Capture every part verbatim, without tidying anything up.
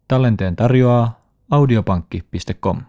Tallenteen tarjoaa audiopankki piste com.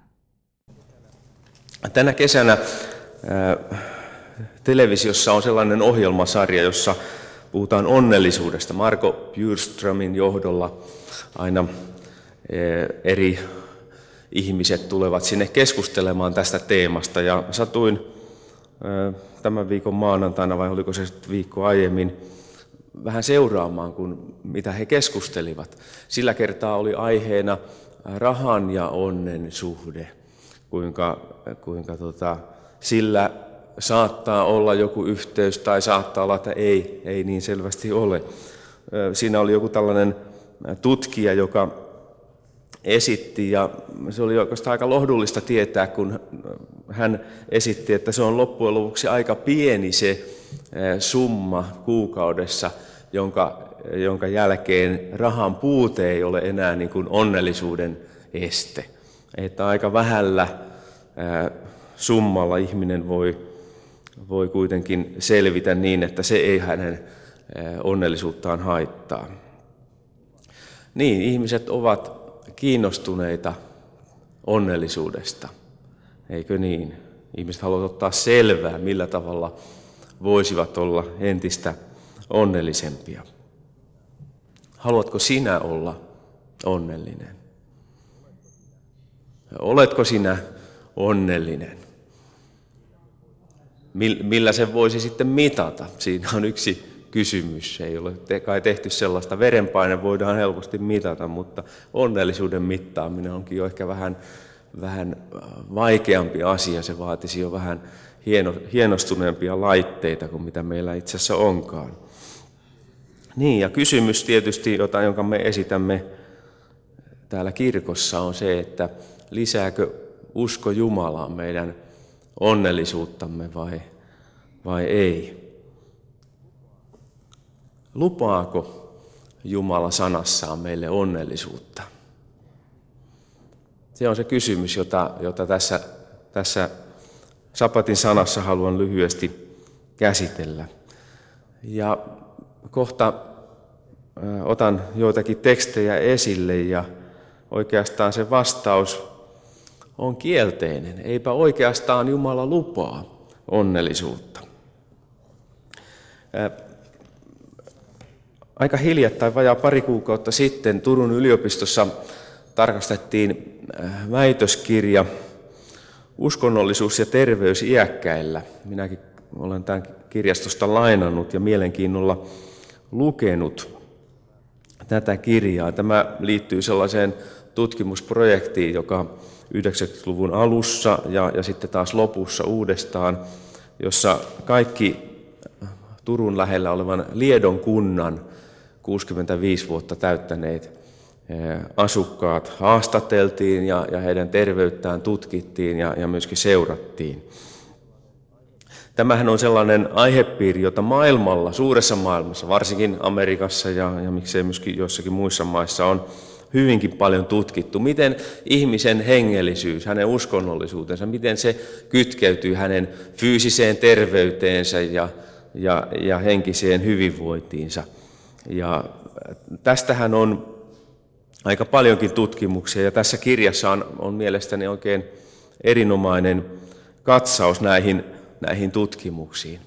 Tänä kesänä ää, televisiossa on sellainen ohjelmasarja, jossa puhutaan onnellisuudesta. Marco Bjurströmin johdolla aina ää, eri ihmiset tulevat sinne keskustelemaan tästä teemasta. Ja satuin ää, tämän viikon maanantaina, vai oliko se viikko aiemmin, vähän seuraamaan, kun, mitä he keskustelivat. Sillä kertaa oli aiheena rahan ja onnen suhde, kuinka, kuinka tota, sillä saattaa olla joku yhteys tai saattaa olla, että ei, ei niin selvästi ole. Siinä oli joku tällainen tutkija, joka esitti, ja se oli oikeastaan aika lohdullista tietää, kun hän esitti, että se on loppujen lopuksi aika pieni se summa kuukaudessa, jonka, jonka jälkeen rahan puute ei ole enää niin kuin onnellisuuden este. Että aika vähällä summalla ihminen voi, voi kuitenkin selvitä niin, että se ei hänen onnellisuuttaan haittaa. Niin, ihmiset ovat kiinnostuneita onnellisuudesta, eikö niin? Ihmiset haluavat ottaa selvää, millä tavalla voisivat olla entistä onnellisempia. Haluatko sinä olla onnellinen? Oletko sinä onnellinen? Millä sen voisi sitten mitata? Siinä on yksi kysymys. Ei ole kai tehty sellaista. Verenpaine voidaan helposti mitata, mutta onnellisuuden mittaaminen onkin jo ehkä vähän, vähän vaikeampi asia. Se vaatisi jo vähän hieno, hienostuneempia laitteita kuin mitä meillä itse asiassa onkaan. Niin, ja kysymys tietysti, jota, jonka me esitämme täällä kirkossa, on se, että lisääkö usko Jumalaan meidän onnellisuuttamme vai, vai ei? Lupaako Jumala sanassaan meille onnellisuutta? Se on se kysymys, jota, jota tässä, tässä Sabatin sanassa haluan lyhyesti käsitellä. Ja kohta otan joitakin tekstejä esille ja oikeastaan se vastaus on kielteinen. Eipä oikeastaan Jumala lupaa onnellisuutta. Aika hiljattain, vajaa pari kuukautta sitten, Turun yliopistossa tarkastettiin väitöskirja Uskonnollisuus ja terveys iäkkäillä. Minäkin olen tämän kirjastosta lainannut ja mielenkiinnolla lukenut tätä kirjaa. Tämä liittyy sellaiseen tutkimusprojektiin, joka yhdeksänkymmentäluvun alussa ja, ja sitten taas lopussa uudestaan, jossa kaikki Turun lähellä olevan Liedon kunnan kuusikymmentäviisi vuotta täyttäneet asukkaat haastateltiin ja, ja heidän terveyttään tutkittiin ja, ja myöskin seurattiin. Tämähän on sellainen aihepiiri, jota maailmalla, suuressa maailmassa, varsinkin Amerikassa ja, ja miksei myöskin joissakin muissa maissa on hyvinkin paljon tutkittu. Miten ihmisen hengellisyys, hänen uskonnollisuutensa, miten se kytkeytyy hänen fyysiseen terveyteensä ja, ja, ja henkiseen hyvinvointiinsa. Ja tästähän on aika paljonkin tutkimuksia ja tässä kirjassa on, on mielestäni oikein erinomainen katsaus näihin, näihin tutkimuksiin.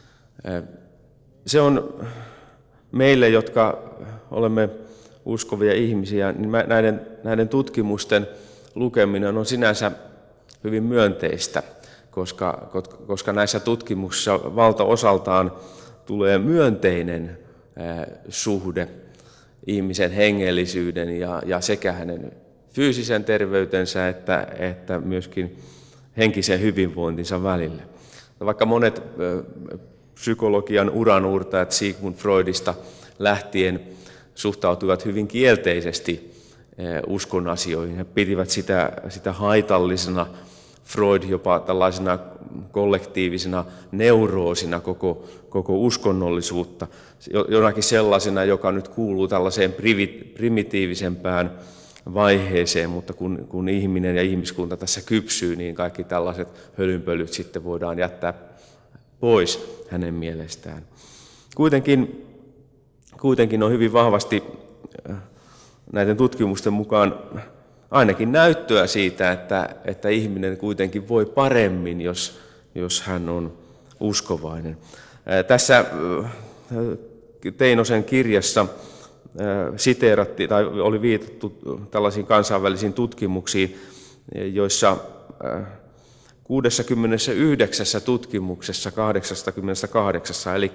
Se on meille, jotka olemme uskovia ihmisiä, niin näiden, näiden tutkimusten lukeminen on sinänsä hyvin myönteistä, koska, koska näissä tutkimuksissa valtaosaltaan tulee myönteinen suhde ihmisen hengellisyyden ja, ja sekä hänen fyysisen terveytensä että, että myöskin henkisen hyvinvointinsa välille. Vaikka monet psykologian uranuurtajat Sigmund Freudista lähtien suhtautuivat hyvin kielteisesti uskon asioihin. He pitivät sitä, sitä haitallisena, Freud jopa tällaisena kollektiivisena neuroosina koko, koko uskonnollisuutta, jonakin sellaisena, joka nyt kuuluu tällaiseen primitiivisempään vaiheeseen, mutta kun, kun ihminen ja ihmiskunta tässä kypsyy, niin kaikki tällaiset hölynpölyt sitten voidaan jättää pois hänen mielestään. Kuitenkin, kuitenkin on hyvin vahvasti näiden tutkimusten mukaan ainakin näyttöä siitä, että, että ihminen kuitenkin voi paremmin, jos, jos hän on uskovainen. Tässä Teinosen kirjassa siteerattiin tai oli viitattu tällaisiin kansainvälisiin tutkimuksiin, joissa kuudessakymmenessäyhdeksässä tutkimuksessa kahdeksankymmentäkahdeksan, eli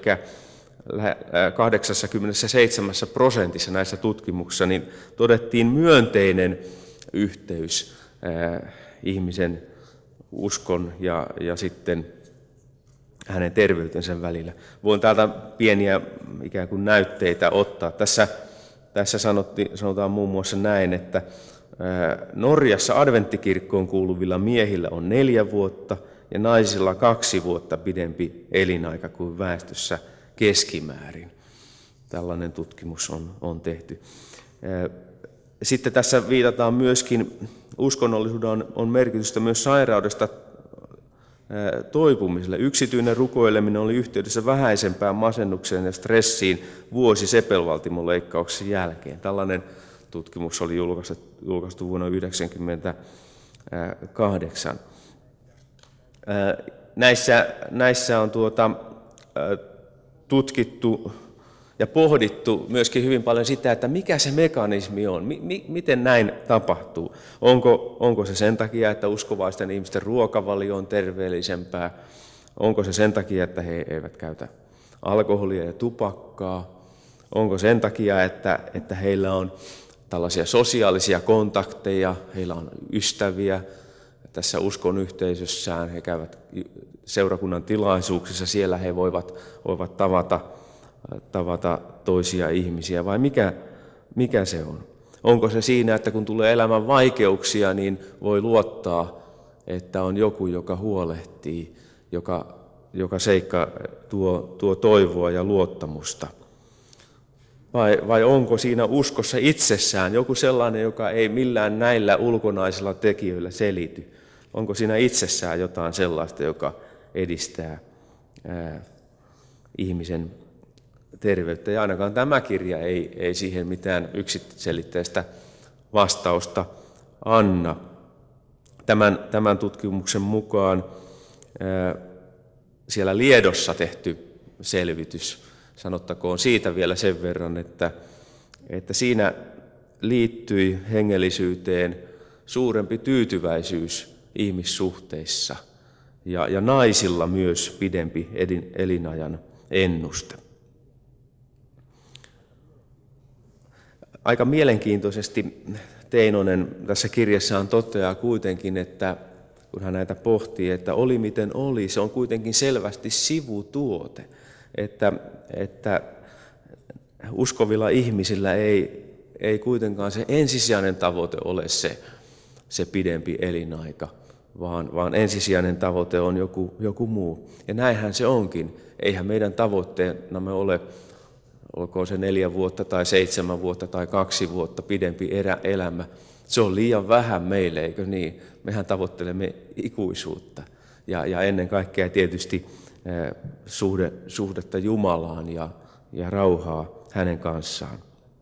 kahdeksankymmentäseitsemän prosentissa näissä tutkimuksissa, niin todettiin myönteinen yhteys ihmisen uskon ja, ja sitten hänen terveytensä välillä. Voin täältä pieniä ikään kuin näytteitä ottaa. Tässä, tässä sanotti, sanotaan muun muassa näin, että Norjassa adventtikirkkoon kuuluvilla miehillä on neljä vuotta ja naisilla kaksi vuotta pidempi elinaika kuin väestössä keskimäärin. Tällainen tutkimus on, on tehty. Sitten tässä viitataan myöskin, uskonnollisuudella on, on merkitystä myös sairaudesta toipumiselle. Yksityinen rukoileminen oli yhteydessä vähäisempään masennukseen ja stressiin vuosi sepelvaltimoleikkauksen jälkeen. Tällainen tutkimus oli julkaistu vuonna yhdeksänkymmentäkahdeksan. Näissä, näissä on tuota, tutkittu ja pohdittu myöskin hyvin paljon sitä, että mikä se mekanismi on, mi- miten näin tapahtuu. Onko, onko se sen takia, että uskovaisten ihmisten ruokavalio on terveellisempää? Onko se sen takia, että he eivät käytä alkoholia ja tupakkaa? Onko sen takia, että, että heillä on tällaisia sosiaalisia kontakteja, heillä on ystäviä tässä uskon yhteisössään, he käyvät seurakunnan tilaisuuksissa, siellä he voivat, voivat tavata, tavata toisia ihmisiä, vai mikä, mikä se on? Onko se siinä, että kun tulee elämän vaikeuksia, niin voi luottaa, että on joku, joka huolehtii, joka, joka seikka tuo, tuo toivoa ja luottamusta? Vai, vai onko siinä uskossa itsessään joku sellainen, joka ei millään näillä ulkonaisilla tekijöillä selity? Onko siinä itsessään jotain sellaista, joka edistää ää, ihmisen terveyttä? Ja ainakaan tämä kirja ei, ei siihen mitään yksiselitteistä vastausta anna. Tämän, tämän tutkimuksen mukaan ää, siellä Liedossa tehty selvitys, sanottakoon siitä vielä sen verran, että, että siinä liittyi hengellisyyteen suurempi tyytyväisyys ihmissuhteissa ja, ja naisilla myös pidempi elinajan ennuste. Aika mielenkiintoisesti Teinonen tässä kirjassaan toteaa kuitenkin, että kun hän näitä pohtii, että oli miten oli, se on kuitenkin selvästi sivutuote. Että, että uskovilla ihmisillä ei, ei kuitenkaan se ensisijainen tavoite ole se, se pidempi elinaika, vaan, vaan ensisijainen tavoite on joku, joku muu. Ja näinhän se onkin. Eihän meidän tavoitteenamme ole, olkoon se neljä vuotta tai seitsemän vuotta tai kaksi vuotta pidempi erä, elämä. Se on liian vähän meille, eikö niin? Mehän tavoittelemme ikuisuutta ja, ja ennen kaikkea tietysti Suhde, suhdetta Jumalaan ja, ja rauhaa hänen kanssaan.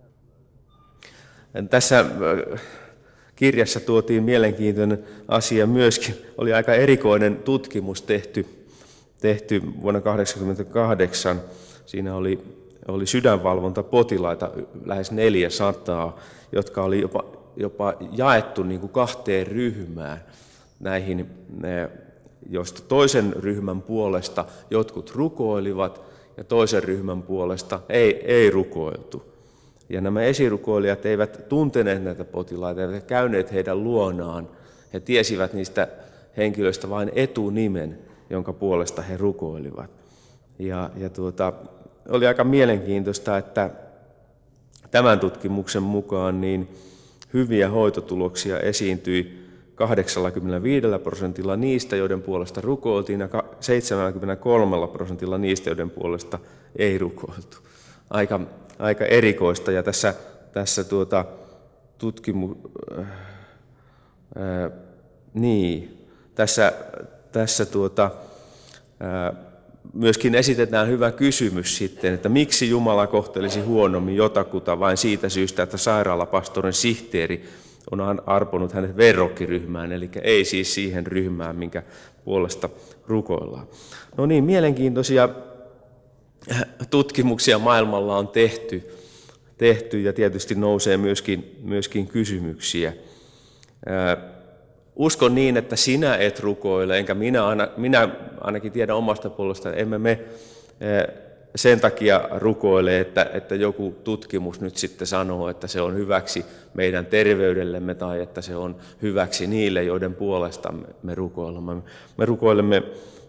Tässä kirjassa tuotiin mielenkiintoinen asia myöskin. Oli aika erikoinen tutkimus tehty, tehty vuonna tuhatyhdeksänsataakahdeksankymmentäkahdeksan. Siinä oli, oli sydänvalvontapotilaita lähes neljäsataa, jotka oli jopa, jopa jaettu niin kuin kahteen ryhmään näihin josta toisen ryhmän puolesta jotkut rukoilivat ja toisen ryhmän puolesta ei, ei rukoiltu. Ja nämä esirukoilijat eivät tunteneet näitä potilaita, eivät käyneet heidän luonaan. He tiesivät niistä henkilöistä vain etunimen, jonka puolesta he rukoilivat. Ja, ja tuota, oli aika mielenkiintoista, että tämän tutkimuksen mukaan niin hyviä hoitotuloksia esiintyi kahdeksankymmentäviisi prosentilla niistä, joiden puolesta rukoiltiin, ja seitsemänkymmentäkolme prosentilla niistä, joiden puolesta ei rukoiltu. Aika, aika erikoista, ja tässä, tässä tuota, tutkimu, ää, niin, tässä, tässä tuota, ää, myöskin esitetään hyvä kysymys sitten, että miksi Jumala kohtelisi huonommin jotakuta vain siitä syystä, että sairaalapastorin sihteeri on arponut hänet verrokkiryhmään, eli ei siis siihen ryhmään, minkä puolesta rukoillaan. No niin, mielenkiintoisia tutkimuksia maailmalla on tehty, tehty ja tietysti nousee myöskin, myöskin kysymyksiä. Uskon niin, että sinä et rukoile, enkä minä, aina, minä ainakin tiedän omasta puolesta, emme me sen takia rukoile, että, että joku tutkimus nyt sitten sanoo, että se on hyväksi meidän terveydellemme tai että se on hyväksi niille, joiden puolesta me rukoilemme. Me rukoilemme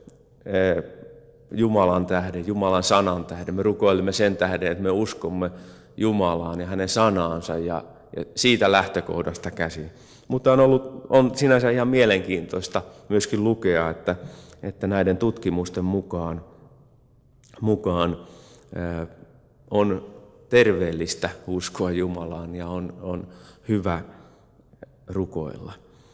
Jumalan tähden, Jumalan sanan tähden. Me rukoilemme sen tähden, että me uskomme Jumalaan ja hänen sanaansa ja, ja siitä lähtökohdasta käsin. Mutta on ollut on sinänsä ihan mielenkiintoista myöskin lukea, että, että näiden tutkimusten mukaan, mukaan ää, on terveellistä uskoa Jumalaan ja on, on hyvä rukoilla.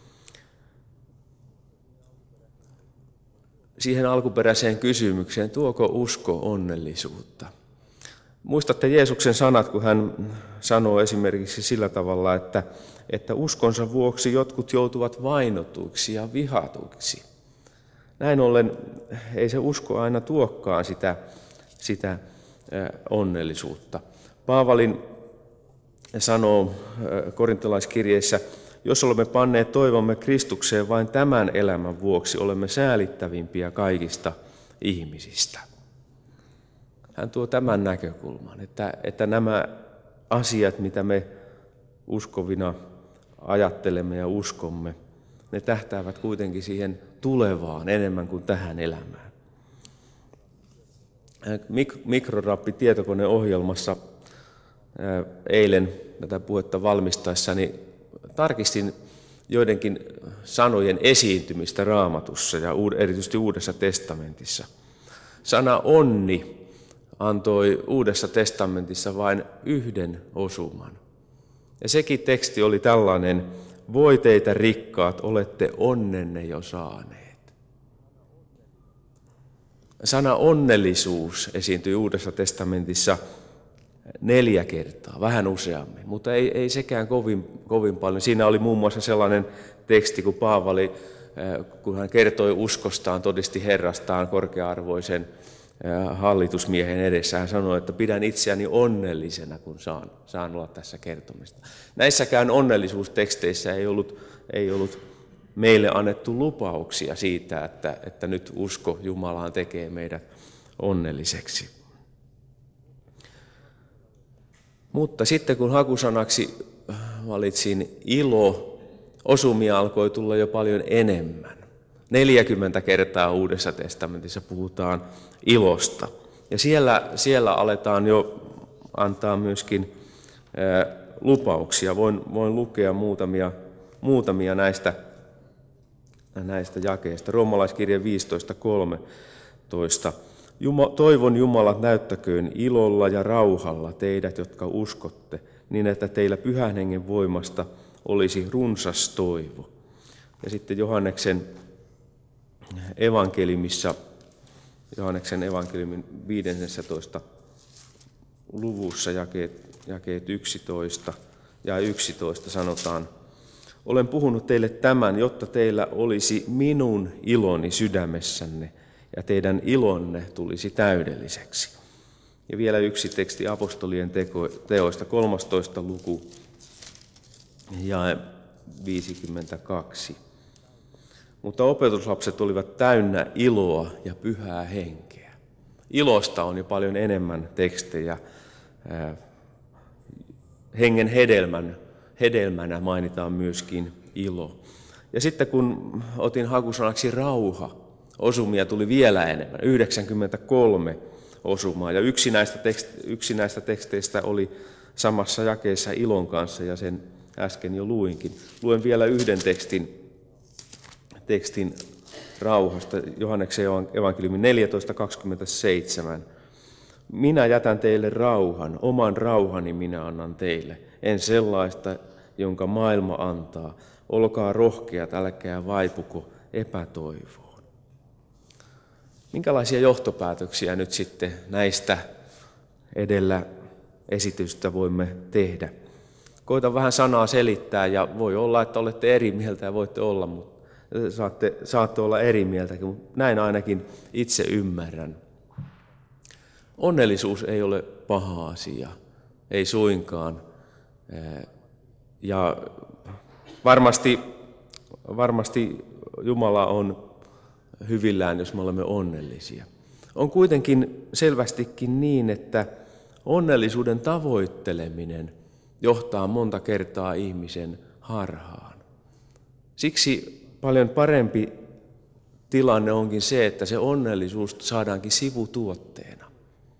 Siihen alkuperäiseen kysymykseen, tuoko usko onnellisuutta? Muistatte Jeesuksen sanat, kun hän sanoo esimerkiksi sillä tavalla, että, että uskonsa vuoksi jotkut joutuvat vainotuiksi ja vihatuiksi. Näin ollen ei se usko aina tuokkaan sitä, sitä onnellisuutta. Paavalin sanoo korintolaiskirjeessä, jos olemme panneet toivomme Kristukseen vain tämän elämän vuoksi, olemme säälittävimpiä kaikista ihmisistä. Hän tuo tämän näkökulman, että, että nämä asiat, mitä me uskovina ajattelemme ja uskomme, ne tähtäävät kuitenkin siihen tulevaan enemmän kuin tähän elämään. Mik- Mikrorappi tietokoneohjelmassa eilen tätä puhetta valmistaessani tarkistin joidenkin sanojen esiintymistä Raamatussa ja erityisesti Uudessa testamentissa. Sana onni antoi Uudessa testamentissa vain yhden osuman. Ja sekin teksti oli tällainen, voi teitä rikkaat, olette onnenne jo saaneet. Sana onnellisuus esiintyi Uudessa testamentissa neljä kertaa, vähän useammin, mutta ei, ei sekään kovin, kovin paljon. Siinä oli muun muassa sellainen teksti, kun Paavali, kun hän kertoi uskostaan, todisti Herrastaan korkea-arvoisen hallitusmiehen edessä. Hän sanoi, että pidän itseäni onnellisena, kun saan, saan olla tässä kertomista. Näissäkään onnellisuusteksteissä ei ollut, ei ollut meille annettu lupauksia siitä, että, että nyt usko Jumalaan tekee meidät onnelliseksi. Mutta sitten kun hakusanaksi valitsin ilo, osumia alkoi tulla jo paljon enemmän. neljäkymmentä kertaa Uudessa testamentissa puhutaan ilosta. Ja siellä, siellä aletaan jo antaa myöskin ää, lupauksia. Voin, voin lukea muutamia, muutamia näistä, näistä jakeista. Roomalaiskirje viisitoista kolmetoista. Juma, toivon Jumalat näyttäköön ilolla ja rauhalla teidät, jotka uskotte, niin että teillä Pyhän Hengen voimasta olisi runsas toivo. Ja sitten Johanneksen evankeliumissa, Johanneksen evankeliumin viidennentoista luvussa jakeet, jakeet yksitoista ja yksitoista sanotaan, olen puhunut teille tämän, jotta teillä olisi minun iloni sydämessänne ja teidän ilonne tulisi täydelliseksi. Ja vielä yksi teksti apostolien teko, teoista, kolmastoista luku ja viisikymmentäkaksi. Mutta opetuslapset olivat täynnä iloa ja pyhää henkeä. Ilosta on jo paljon enemmän tekstejä. Hengen hedelmän, hedelmänä mainitaan myöskin ilo. Ja sitten kun otin hakusanaksi rauha, osumia tuli vielä enemmän, yhdeksänkymmentäkolme osumaa. Ja yksi näistä, tekst- yksi näistä teksteistä oli samassa jakeessa ilon kanssa, ja sen äsken jo luinkin. Luen vielä yhden tekstin, tekstin rauhasta, Johanneksen evankeliumin neljätoista kaksikymmentäseitsemän. Minä jätän teille rauhan, oman rauhani minä annan teille, en sellaista, jonka maailma antaa. Olkaa rohkeat, älkää vaipuko epätoivoon. Minkälaisia johtopäätöksiä nyt sitten näistä edellä esitystä voimme tehdä? Koitan vähän sanaa selittää ja voi olla, että olette eri mieltä ja voitte olla, mutta saatte, saatte olla eri mieltäkin, mutta näin ainakin itse ymmärrän. Onnellisuus ei ole paha asia, ei suinkaan. Ja varmasti, varmasti Jumala on hyvillään, jos me olemme onnellisia. On kuitenkin selvästikin niin, että onnellisuuden tavoitteleminen johtaa monta kertaa ihmisen harhaan. Siksi paljon parempi tilanne onkin se, että se onnellisuus saadaankin sivutuotteena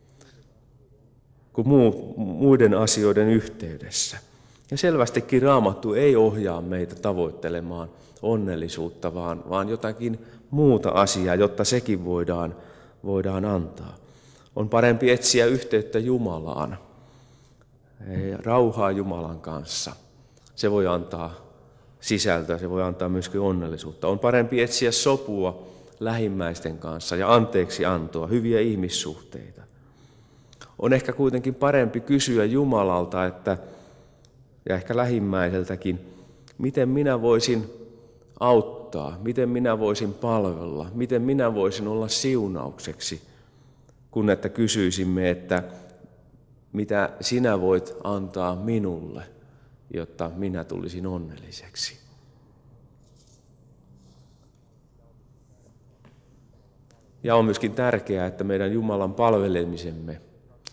kuin muu, muiden asioiden yhteydessä. Ja selvästikin Raamattu ei ohjaa meitä tavoittelemaan onnellisuutta, vaan, vaan jotakin muuta asiaa, jotta sekin voidaan, voidaan antaa. On parempi etsiä yhteyttä Jumalaan, rauhaa Jumalan kanssa. Se voi antaa sisältöä, se voi antaa myöskin onnellisuutta. On parempi etsiä sopua lähimmäisten kanssa ja anteeksi antoa, hyviä ihmissuhteita. On ehkä kuitenkin parempi kysyä Jumalalta, että, ja ehkä lähimmäiseltäkin, miten minä voisin auttaa, miten minä voisin palvella, miten minä voisin olla siunaukseksi, kun että kysyisimme, että mitä sinä voit antaa minulle, jotta minä tulisin onnelliseksi. Ja on myöskin tärkeää, että meidän Jumalan palvelemisemme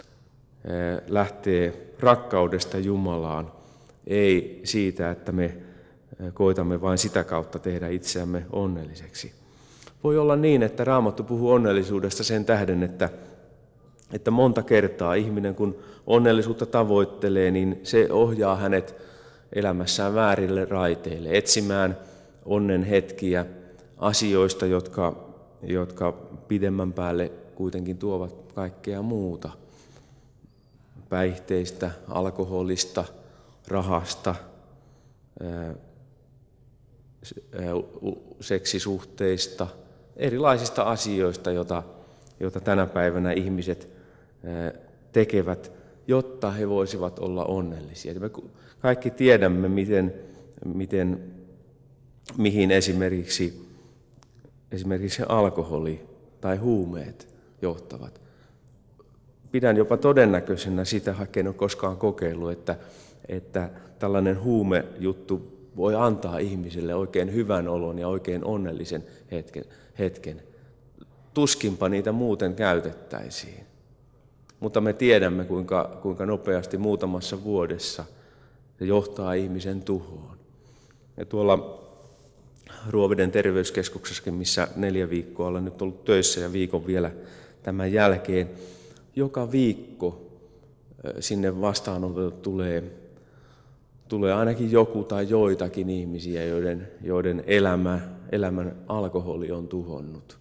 lähtee rakkaudesta Jumalaan, ei siitä, että me koitamme vain sitä kautta tehdä itseämme onnelliseksi. Voi olla niin, että Raamattu puhuu onnellisuudesta sen tähden, että, että monta kertaa ihminen, kun onnellisuutta tavoittelee, niin se ohjaa hänet elämässään väärille raiteille, etsimään onnen hetkiä asioista, jotka, jotka pidemmän päälle kuitenkin tuovat kaikkea muuta. Päihteistä, alkoholista, rahasta, seksisuhteista, erilaisista asioista, joita, joita tänä päivänä ihmiset tekevät, jotta he voisivat olla onnellisia. Me kaikki tiedämme, miten, miten, mihin esimerkiksi, esimerkiksi alkoholi tai huumeet johtavat. Pidän jopa todennäköisenä, sitä en ole koskaan kokeillut, että, että tällainen huumejuttu voi antaa ihmisille oikein hyvän olon ja oikein onnellisen hetken. hetken. Tuskinpa niitä muuten käytettäisiin. Mutta me tiedämme, kuinka, kuinka nopeasti muutamassa vuodessa se johtaa ihmisen tuhoon. Ja tuolla Ruoveden terveyskeskuksessakin, missä neljä viikkoa olen nyt ollut töissä ja viikon vielä tämän jälkeen, joka viikko sinne vastaanotolle tulee, tulee ainakin joku tai joitakin ihmisiä, joiden, joiden elämä, elämän alkoholi on tuhonnut.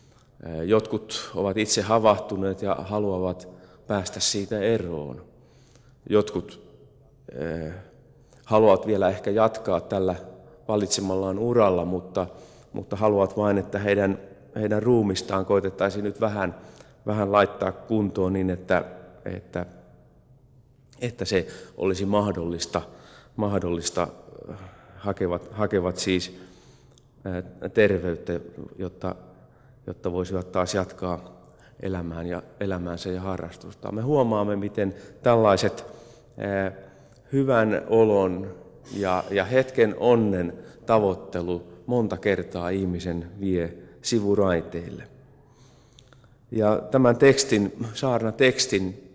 Jotkut ovat itse havahtuneet ja haluavat päästä siitä eroon. Jotkut eh, haluavat vielä ehkä jatkaa tällä valitsemallaan uralla, mutta, mutta haluavat vain, että heidän, heidän ruumistaan koitettaisiin nyt vähän, vähän laittaa kuntoon niin, että, että, että se olisi mahdollista. mahdollista hakevat, hakevat siis terveyttä, jotta, jotta voisivat taas jatkaa elämään ja, elämäänsä ja harrastustaan. Me huomaamme, miten tällaiset eh, hyvän olon ja, ja hetken onnen tavoittelu monta kertaa ihmisen vie sivuraiteille. Ja tämän tekstin, saarnatekstin,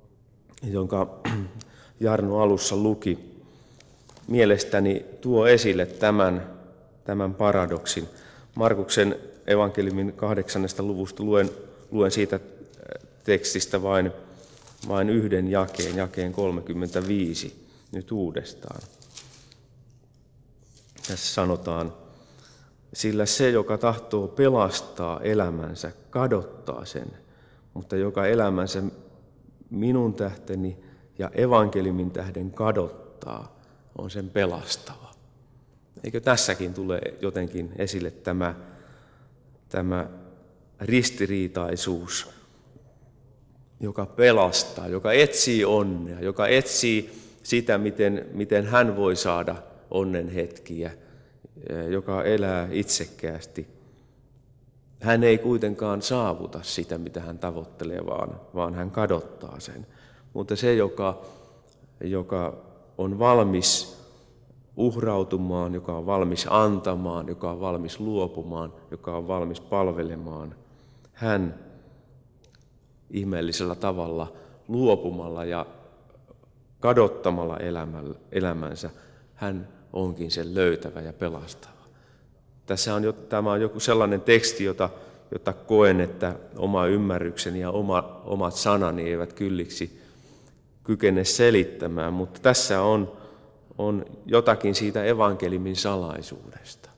jonka Jarno alussa luki, mielestäni tuo esille tämän, tämän paradoksin. Markuksen evankeliumin kahdeksannesta luvusta luen, luen siitä tekstistä vain, vain yhden jakeen, jakeen kolmekymmentäviisi nyt uudestaan. Tässä sanotaan, sillä se, joka tahtoo pelastaa elämänsä, kadottaa sen, mutta joka elämänsä minun tähteni ja evankeliumin tähden kadottaa, on sen pelastava. Eikö tässäkin tule jotenkin esille tämä, tämä ristiriitaisuus, joka pelastaa, joka etsii onnea, joka etsii sitä, miten, miten hän voi saada onnen hetkiä, joka elää itsekkäästi. Hän ei kuitenkaan saavuta sitä, mitä hän tavoittelee, vaan, vaan hän kadottaa sen. Mutta se, joka, joka on valmis uhrautumaan, joka on valmis antamaan, joka on valmis luopumaan, joka on valmis palvelemaan, hän ihmeellisellä tavalla luopumalla ja kadottamalla elämänsä, hän onkin sen löytävä ja pelastava. Tässä on jo, tämä on joku sellainen teksti, jota, jota koen, että oma ymmärrykseni ja oma, omat sanani eivät kylliksi kykene selittämään, mutta tässä on, on jotakin siitä evankeliumin salaisuudesta.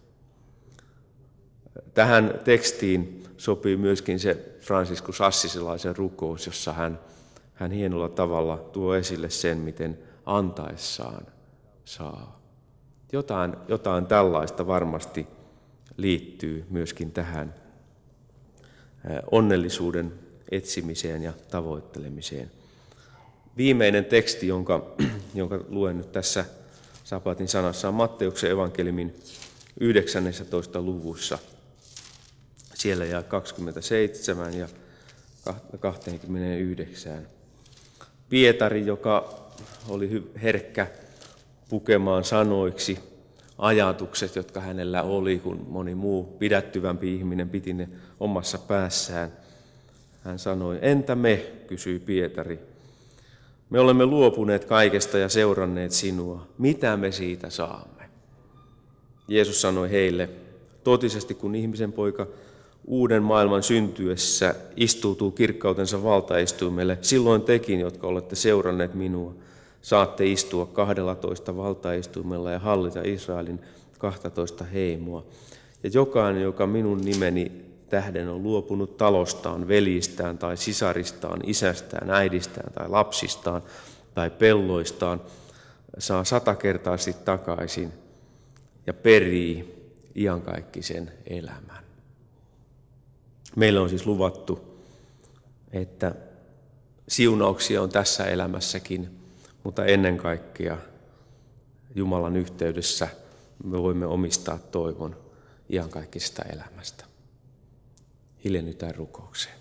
Tähän tekstiin sopii myöskin se Franciscus Assisilaisen rukous, jossa hän, hän hienolla tavalla tuo esille sen, miten antaessaan saa. Jotain, jotain tällaista varmasti liittyy myöskin tähän onnellisuuden etsimiseen ja tavoittelemiseen. Viimeinen teksti, jonka, jonka luen nyt tässä Sabatin sanassa, on Matteuksen evankeliumin yhdeksännessä luvussa. Siellä jää kaksikymmentäseitsemän ja kaksikymmentäyhdeksän. Pietari, joka oli herkkä pukemaan sanoiksi ajatukset, jotka hänellä oli, kun moni muu pidättyvämpi ihminen piti ne omassa päässään. Hän sanoi, entä me, kysyi Pietari. Me olemme luopuneet kaikesta ja seuranneet sinua. Mitä me siitä saamme? Jeesus sanoi heille, totisesti kun ihmisen poika uuden maailman syntyessä istuutuu kirkkautensa valtaistuimelle, silloin tekin, jotka olette seuranneet minua, saatte istua kahdellatoista valtaistuimella ja hallita Israelin kahtatoista heimoa. Ja jokainen, joka minun nimeni tähden on luopunut talostaan, veljistään tai sisaristaan, isästään, äidistään tai lapsistaan tai pelloistaan, saa satakertaisesti takaisin ja perii iankaikkisen elämän. Meille on siis luvattu, että siunauksia on tässä elämässäkin, mutta ennen kaikkea Jumalan yhteydessä me voimme omistaa toivon iankaikkisesta elämästä. Hiljennytään rukoukseen.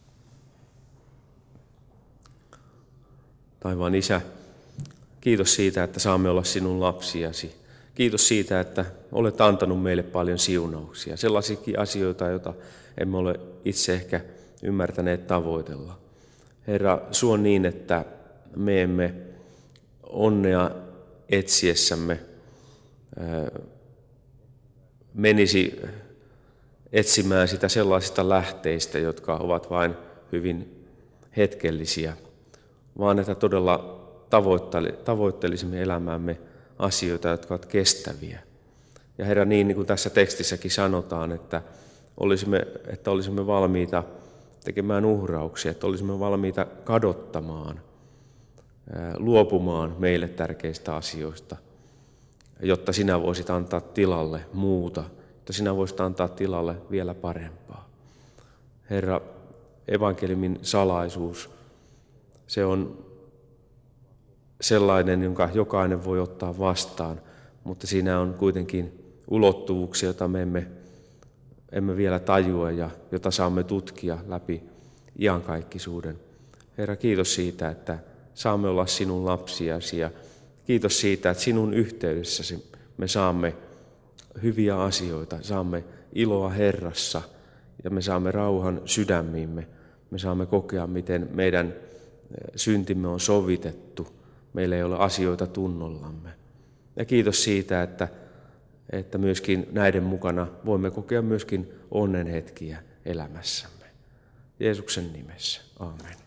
Taivaan Isä, kiitos siitä, että saamme olla sinun lapsiasi. Kiitos siitä, että olet antanut meille paljon siunauksia, sellaisiakin asioita, joita emme ole itse ehkä ymmärtäneet tavoitella. Herra, suo niin, että me emme onnea etsiessämme menisi etsimään sitä sellaisista lähteistä, jotka ovat vain hyvin hetkellisiä, vaan että todella tavoittelisimme elämäämme asioita, jotka ovat kestäviä. Ja Herra, niin kuin tässä tekstissäkin sanotaan, että olisimme, että olisimme valmiita tekemään uhrauksia, että olisimme valmiita kadottamaan, luopumaan meille tärkeistä asioista, jotta sinä voisit antaa tilalle muuta, jotta sinä voisit antaa tilalle vielä parempaa. Herra, evankeliumin salaisuus, se on sellainen, jonka jokainen voi ottaa vastaan, mutta siinä on kuitenkin ulottuvuuksia, joita me emme, emme vielä tajua ja jota saamme tutkia läpi iankaikkisuuden. Herra, kiitos siitä, että saamme olla sinun lapsiasi ja kiitos siitä, että sinun yhteydessäsi me saamme hyviä asioita, saamme iloa Herrassa ja me saamme rauhan sydämiimme. Me saamme kokea, miten meidän syntimme on sovitettu. Meillä ei ole asioita tunnollamme. Ja kiitos siitä, että, että myöskin näiden mukana voimme kokea myöskin onnenhetkiä elämässämme. Jeesuksen nimessä. Aamen.